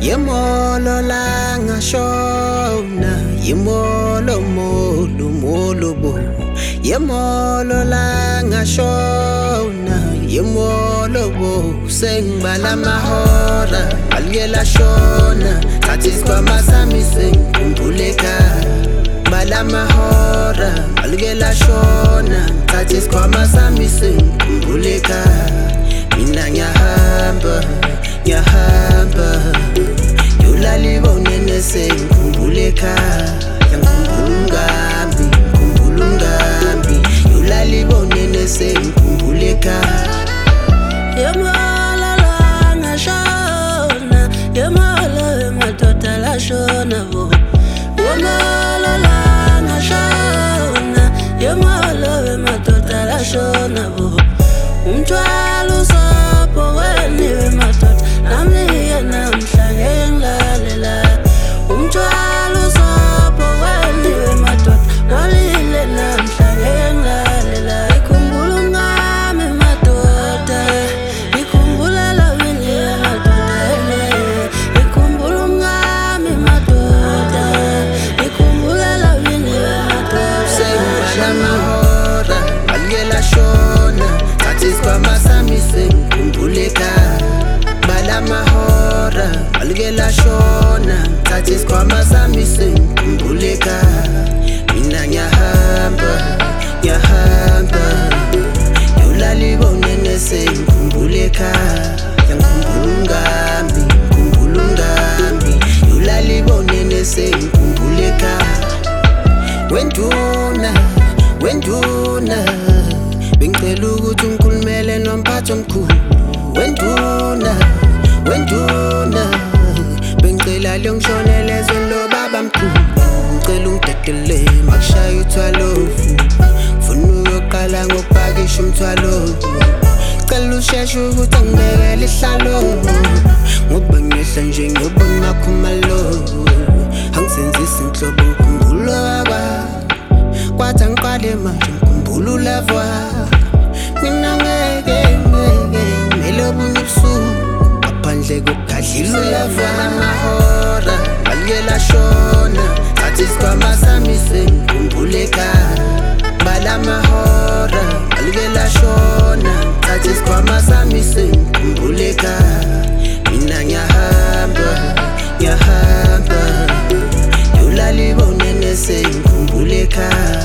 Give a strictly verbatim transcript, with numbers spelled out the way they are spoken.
Yemolo la ngashona, yemolo molo molo bo. Yemolo la ngashona, yemolo bo. Sengibala mahora, aliyela shona. Thathi isikhwama sami sengikhumbule ekhaya. Bala mahora, aliyela shona. Thathi isikhwama sami sengikhumbule ekhaya. Mina ngiyahamba, ngiyahamba. Yolali bonene sengikhumbule ekhaya. Ngikhumbula umngambi, ngikhumbula umngambi. Yolali bonene sengikhumbule ekhaya. Yemolo la ngashona, yemolo emadoda la shona bo. Yemolo la ngashona, yemolo emadoda la shona bo. Umthwalo usapho weniwe madoda, nami yena mhlanje ngilalela. Umthwalo usapho weniwe madoda, walile namhlanje ngilalela. Ngikhumbula umngami madoda, ngikhumbula lawini madoda. Ngikhumbula umngami madoda, ngikhumbula lawini madoda. Sengibala mahora, aliyela shona. Thathi isikhwama sami sengikhumbule ekhaya. Bala mahora, aliyela shona. Thathi isikhwama sami sengikhumbule ekhaya. Mina ngiyahamba, ngiyahamba. Yolali bonene sengikhumbule ekhaya. Ngikhumbula umngambi, ngikhumbula umngambi. Yolali bonene sengikhumbule ekhaya. Wenduna, wenduna. Bengicela ukuthi ngikhulumele nomphathi omkhulu. Wenduna, wenduna. Bengicela longishonele ezweni lobaba mkhulu. Ngicela ungidedele makushaya uthwalofu. Funa uyoqala ngokupakisha umthwalo. Ngicela usheshe ukuthi angibekele ihlalo. Ngoba ngiyehla nje ngiyobona makhumalo. Angisenzisi inhlobo ngikhumbula wakwa. Kwathi angiqale manje ngikhumbula ulavwa. Mina ngeke ngeke ngimele obunye ubusuku ngaphandle kokukadlila ulavwa. Mahora, aliyela shona. Thathi isikhwama sami sengikhumbule ekhaya. Bala mahora, aliyela shona. Thathi isikhwama sami sengikhumbule ekhaya. Mina ngiyahamba, ngiyahamba. Yolali bonene sengikhumbule ekhaya.